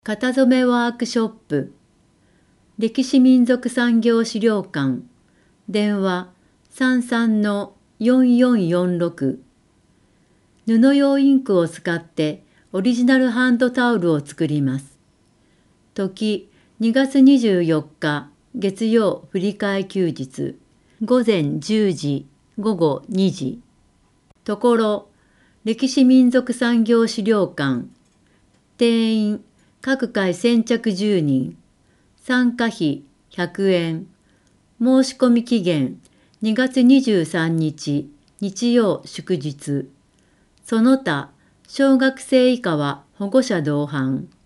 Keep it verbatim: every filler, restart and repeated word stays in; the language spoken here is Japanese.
型染めワークショップ、歴史民俗産業資料館、電話 さんさんのよんよんよんろく。布用インクを使ってオリジナルハンドタオルを作ります。時にがつにじゅうよっか月曜振り替え休日、午前じゅうじ、午後にじ。ところ、歴史民俗産業資料館、定員各回先着じゅうにん、参加費ひゃくえん、申し込み期限にがつにじゅうさんにち日曜祝日、その他小学生以下は保護者同伴。